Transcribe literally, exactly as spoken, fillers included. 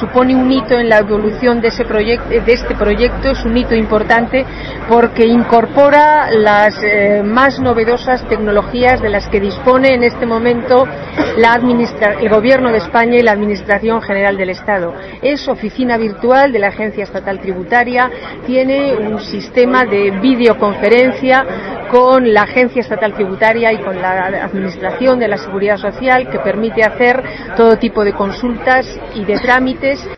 supone un hito en la evolución de, ese proyecto, de este proyecto, es un hito importante porque incorpora las eh, más novedosas tecnologías de las que dispone en este momento la administra- el Gobierno de España y la Administración General del Estado. Es oficina virtual de la Agencia Estatal Tributaria, tiene un sistema de videoconferencia con la Agencia Estatal Tributaria y con la Administración de la Seguridad Social que permite hacer todo tipo de consultas y de trámites